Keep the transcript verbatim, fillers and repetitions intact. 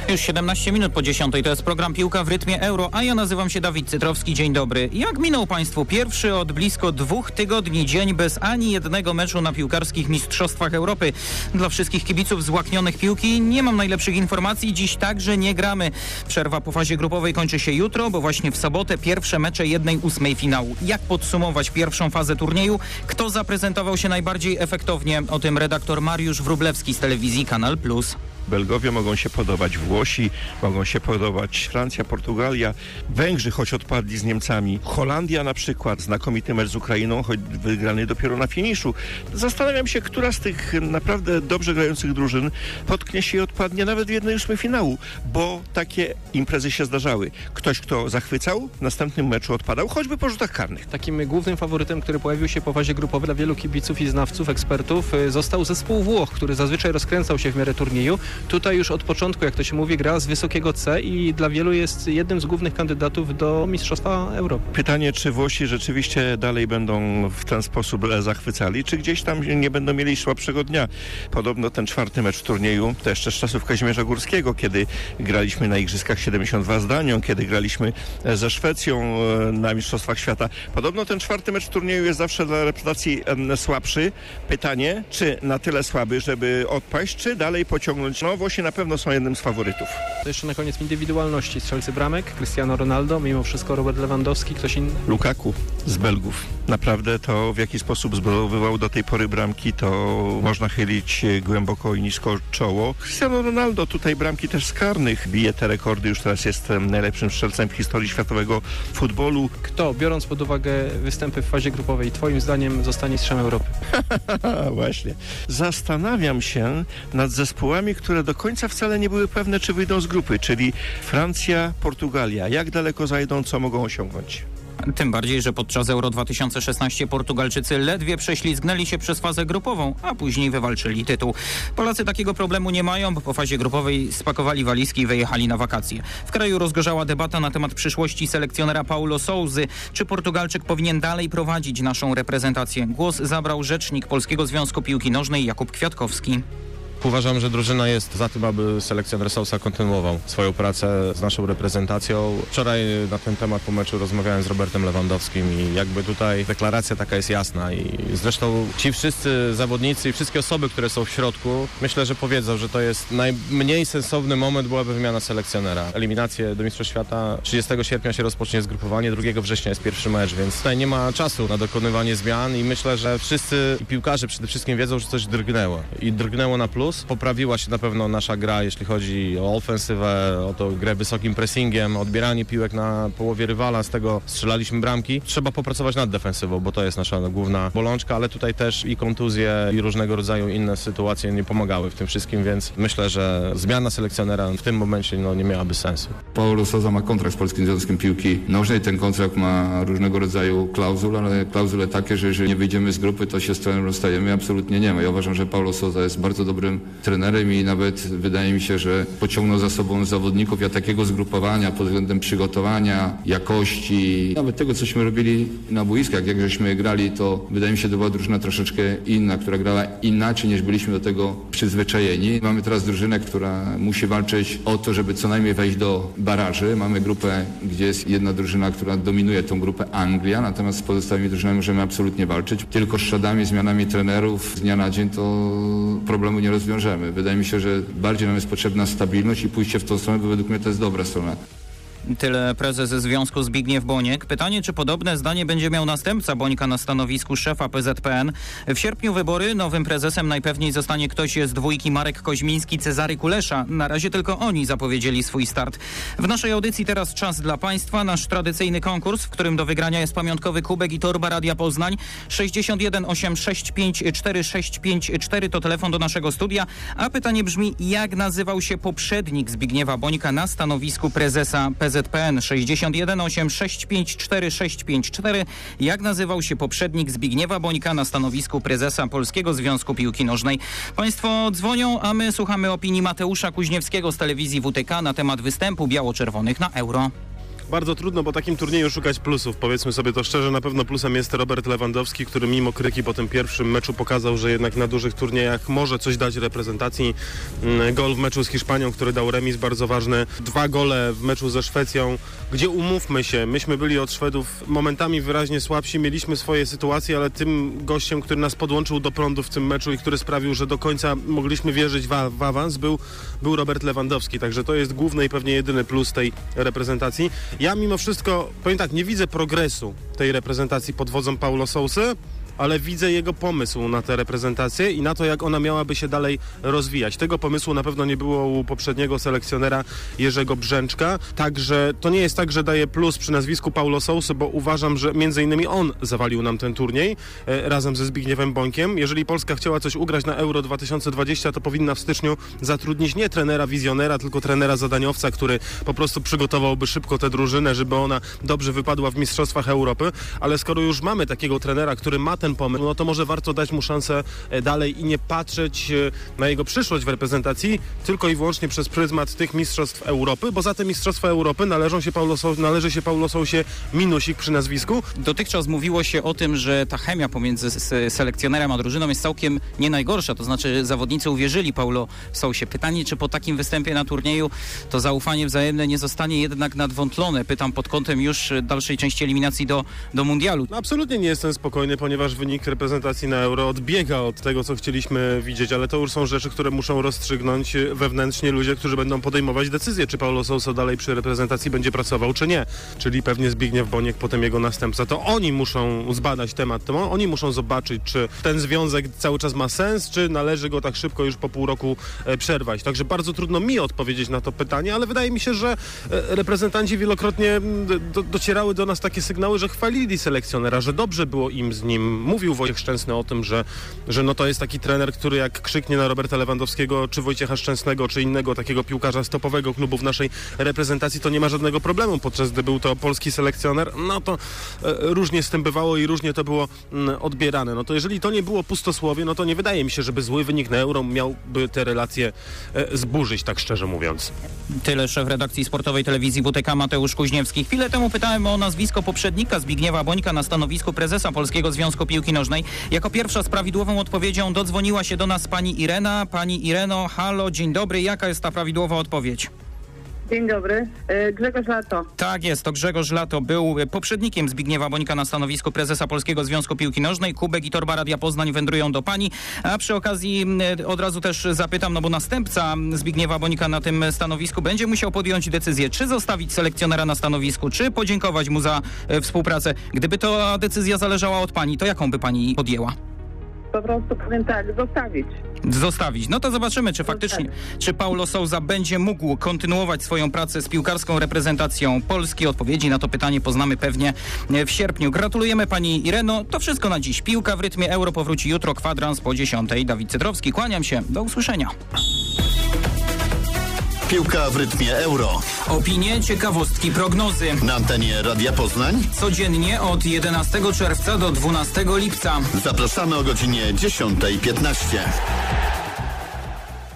Już siedemnaście minut po dziesiątej, to jest program Piłka w rytmie Euro, a ja nazywam się Dawid Cytrowski. Dzień dobry. Jak minął Państwu pierwszy od blisko dwóch tygodni dzień bez ani jednego meczu na piłkarskich Mistrzostwach Europy? Dla wszystkich kibiców złaknionych piłki nie mam najlepszych informacji. Dziś także nie gramy. Przerwa po fazie grupowej kończy się jutro, bo właśnie w sobotę pierwsze mecze jednej ósmej finału. Jak podsumować pierwszą fazę turnieju? Kto zaprezentował się najbardziej efektownie? O tym redaktor Mariusz Wróblewski z telewizji Kanal Plus. Belgowie mogą się podobać, Włosi mogą się podobać, Francja, Portugalia, Węgrzy, choć odpadli z Niemcami, Holandia na przykład, znakomity mecz z Ukrainą, choć wygrany dopiero na finiszu. Zastanawiam się, która z tych naprawdę dobrze grających drużyn potknie się i odpadnie nawet w jednej ósmej finału, bo takie imprezy się zdarzały. Ktoś, kto zachwycał, w następnym meczu odpadał, choćby po rzutach karnych. Takim głównym faworytem, który pojawił się po fazie grupowej dla wielu kibiców i znawców, ekspertów, został zespół Włoch, który zazwyczaj rozkręcał się w miarę turnieju. Tutaj już od początku, jak to się mówi, gra z wysokiego C i dla wielu jest jednym z głównych kandydatów do Mistrzostwa Europy. Pytanie, czy Włosi rzeczywiście dalej będą w ten sposób zachwycali, czy gdzieś tam nie będą mieli słabszego dnia. Podobno ten czwarty mecz w turnieju, to jeszcze z czasów Kazimierza Górskiego, kiedy graliśmy na Igrzyskach siedemdziesiąt dwa z Danią, kiedy graliśmy ze Szwecją na Mistrzostwach Świata. Podobno ten czwarty mecz w turnieju jest zawsze dla reprezentacji słabszy. Pytanie, czy na tyle słaby, żeby odpaść, czy dalej pociągnąć. No, Włosi na pewno są jednym z faworytów. To jeszcze na koniec indywidualności. Strzelcy bramek, Cristiano Ronaldo, mimo wszystko Robert Lewandowski, ktoś inny? Lukaku z Belgów. Naprawdę to, w jaki sposób zdobywał do tej pory bramki, to można chylić głęboko i nisko czoło. Cristiano Ronaldo, tutaj bramki też z karnych, bije te rekordy, już teraz jest najlepszym strzelcem w historii światowego futbolu. Kto, biorąc pod uwagę występy w fazie grupowej, twoim zdaniem zostanie mistrzem Europy? Właśnie. Zastanawiam się nad zespołami, które do końca wcale nie były pewne, czy wyjdą z grupy, czyli Francja, Portugalia. Jak daleko zajdą, co mogą osiągnąć? Tym bardziej, że podczas Euro dwa tysiące szesnaście Portugalczycy ledwie prześlizgnęli się przez fazę grupową, a później wywalczyli tytuł. Polacy takiego problemu nie mają, bo po fazie grupowej spakowali walizki i wyjechali na wakacje. W kraju rozgorzała debata na temat przyszłości selekcjonera Paulo Sousy. Czy Portugalczyk powinien dalej prowadzić naszą reprezentację? Głos zabrał rzecznik Polskiego Związku Piłki Nożnej Jakub Kwiatkowski. Uważam, że drużyna jest za tym, aby selekcjoner Sousa kontynuował swoją pracę z naszą reprezentacją. Wczoraj na ten temat po meczu rozmawiałem z Robertem Lewandowskim i jakby tutaj deklaracja taka jest jasna i zresztą ci wszyscy zawodnicy i wszystkie osoby, które są w środku, myślę, że powiedzą, że to jest najmniej sensowny moment byłaby wymiana selekcjonera. Eliminacje do Mistrzostw Świata trzydziestego sierpnia się rozpocznie zgrupowanie, drugiego września jest pierwszy mecz, więc tutaj nie ma czasu na dokonywanie zmian i myślę, że wszyscy i piłkarze przede wszystkim wiedzą, że coś drgnęło i drgnęło na plus. Poprawiła się na pewno nasza gra, jeśli chodzi o ofensywę, o tą grę wysokim pressingiem, odbieranie piłek na połowie rywala, z tego strzelaliśmy bramki. Trzeba popracować nad defensywą, bo to jest nasza główna bolączka, ale tutaj też i kontuzje, i różnego rodzaju inne sytuacje nie pomagały w tym wszystkim, więc myślę, że zmiana selekcjonera w tym momencie no, nie miałaby sensu. Paulo Sousa ma kontrakt z Polskim Związkiem Piłki Nożnej. Ten kontrakt ma różnego rodzaju klauzule, ale klauzule takie, że jeżeli nie wyjdziemy z grupy, to się z trenerem rozstajemy. Absolutnie nie ma. Ja uważam, że Paulo Sousa jest bardzo dobrym trenerem i nawet wydaje mi się, że pociągnął za sobą zawodników. Ja takiego zgrupowania pod względem przygotowania, jakości, nawet tego, cośmy robili na boiskach, jak żeśmy grali, to wydaje mi się, że to była drużyna troszeczkę inna, która grała inaczej, niż byliśmy do tego przyzwyczajeni. Mamy teraz drużynę, która musi walczyć o to, żeby co najmniej wejść do baraży. Mamy grupę, gdzie jest jedna drużyna, która dominuje tą grupę, Anglia, natomiast z pozostałymi drużynami możemy absolutnie walczyć. Tylko szadami, zmianami trenerów z dnia na dzień to problemu nie rozwiążemy. Wydaje mi się, że bardziej nam jest potrzebna stabilność i pójście w tą stronę, bo według mnie to jest dobra strona. Tyle prezes Związku Zbigniew Boniek. Pytanie, czy podobne zdanie będzie miał następca Bońka na stanowisku szefa P Z P N. W sierpniu wybory. Nowym prezesem najpewniej zostanie ktoś z dwójki Marek Koźmiński, Cezary Kulesza. Na razie tylko oni zapowiedzieli swój start. W naszej audycji teraz czas dla Państwa. Nasz tradycyjny konkurs, w którym do wygrania jest pamiątkowy kubek i torba Radia Poznań. sześćdziesiąt jeden osiemset sześćdziesiąt pięć cztery sześć pięć cztery to telefon do naszego studia. A pytanie brzmi, jak nazywał się poprzednik Zbigniewa Bońka na stanowisku prezesa P Z P N? sześćdziesiąt jeden osiemset sześćdziesiąt pięć cztery sześć pięć cztery. Jak nazywał się poprzednik Zbigniewa Bońka na stanowisku prezesa Polskiego Związku Piłki Nożnej? Państwo dzwonią, a my słuchamy opinii Mateusza Kuźniewskiego z telewizji W T K na temat występu biało-czerwonych na Euro. Bardzo trudno po takim turnieju szukać plusów, powiedzmy sobie to szczerze. Na pewno plusem jest Robert Lewandowski, który mimo kryki po tym pierwszym meczu pokazał, że jednak na dużych turniejach może coś dać reprezentacji. Gol w meczu z Hiszpanią, który dał remis, bardzo ważny. Dwa gole w meczu ze Szwecją, gdzie umówmy się, myśmy byli od Szwedów momentami wyraźnie słabsi, mieliśmy swoje sytuacje, ale tym gościem, który nas podłączył do prądu w tym meczu i który sprawił, że do końca mogliśmy wierzyć w, w awans, był, był Robert Lewandowski. Także to jest główny i pewnie jedyny plus tej reprezentacji. Ja mimo wszystko, powiem tak, nie widzę progresu tej reprezentacji pod wodzą Paulo Sousy, ale widzę jego pomysł na tę reprezentację i na to, jak ona miałaby się dalej rozwijać. Tego pomysłu na pewno nie było u poprzedniego selekcjonera Jerzego Brzęczka, także to nie jest tak, że daje plus przy nazwisku Paulo Sousy, bo uważam, że między innymi on zawalił nam ten turniej e, razem ze Zbigniewem Bońkiem. Jeżeli Polska chciała coś ugrać na Euro dwa tysiące dwadzieścia, to powinna w styczniu zatrudnić nie trenera wizjonera, tylko trenera zadaniowca, który po prostu przygotowałby szybko tę drużynę, żeby ona dobrze wypadła w Mistrzostwach Europy, ale skoro już mamy takiego trenera, który ma ten pomysł, no to może warto dać mu szansę dalej i nie patrzeć na jego przyszłość w reprezentacji tylko i wyłącznie przez pryzmat tych Mistrzostw Europy, bo za te Mistrzostwa Europy należą się Paulo Sou- należy się Paulo Sousie minusik przy nazwisku. Dotychczas mówiło się o tym, że ta chemia pomiędzy selekcjonerem a drużyną jest całkiem nie najgorsza, to znaczy zawodnicy uwierzyli Paulo Sousie. Pytanie, czy po takim występie na turnieju to zaufanie wzajemne nie zostanie jednak nadwątlone? Pytam pod kątem już dalszej części eliminacji do, do mundialu. No, absolutnie nie jestem spokojny, ponieważ wynik reprezentacji na Euro odbiega od tego, co chcieliśmy widzieć, ale to już są rzeczy, które muszą rozstrzygnąć wewnętrznie ludzie, którzy będą podejmować decyzję, czy Paulo Sousa dalej przy reprezentacji będzie pracował, czy nie. Czyli pewnie Zbigniew Boniek, potem jego następca. To oni muszą zbadać temat, to oni muszą zobaczyć, czy ten związek cały czas ma sens, czy należy go tak szybko już po pół roku przerwać. Także bardzo trudno mi odpowiedzieć na to pytanie, ale wydaje mi się, że reprezentanci wielokrotnie do, docierały do nas takie sygnały, że chwalili selekcjonera, że dobrze było im z nim. Mówił Wojciech Szczęsny o tym, że, że no to jest taki trener, który jak krzyknie na Roberta Lewandowskiego, czy Wojciecha Szczęsnego, czy innego takiego piłkarza z topowego klubu w naszej reprezentacji, to nie ma żadnego problemu, podczas gdy był to polski selekcjoner, no to e, różnie z tym bywało i różnie to było m, odbierane. No to jeżeli to nie było pustosłowie, no to nie wydaje mi się, żeby zły wynik na Euro miałby te relacje e, zburzyć, tak szczerze mówiąc. Tyle szef redakcji sportowej telewizji W T K Mateusz Kuźniewski. Chwilę temu pytałem o nazwisko poprzednika Zbigniewa Bońka na stanowisku prezesa Polskiego Związku Piłki Nożnej. Jako pierwsza z prawidłową odpowiedzią dodzwoniła się do nas pani Irena. Pani Ireno, halo, dzień dobry. Jaka jest ta prawidłowa odpowiedź? Dzień dobry. Grzegorz Lato. Tak jest, to Grzegorz Lato był poprzednikiem Zbigniewa Bońka na stanowisku prezesa Polskiego Związku Piłki Nożnej. Kubek i torba Radia Poznań wędrują do pani. A przy okazji od razu też zapytam, no bo następca Zbigniewa Bońka na tym stanowisku będzie musiał podjąć decyzję, czy zostawić selekcjonera na stanowisku, czy podziękować mu za współpracę. Gdyby ta decyzja zależała od pani, to jaką by pani podjęła? Po prostu powiem tak, zostawić. Zostawić. No to zobaczymy, czy faktycznie, czy Paulo Sousa będzie mógł kontynuować swoją pracę z piłkarską reprezentacją Polski. Odpowiedzi na to pytanie poznamy pewnie w sierpniu. Gratulujemy pani Ireno. To wszystko na dziś. Piłka w rytmie Euro powróci jutro, kwadrans po dziesiątej. Dawid Cydrowski, kłaniam się. Do usłyszenia. Piłka w rytmie Euro. Opinie, ciekawostki, prognozy. Na antenie Radia Poznań. Codziennie od jedenastego czerwca do dwunastego lipca. Zapraszamy o godzinie dziesiąta piętnaście.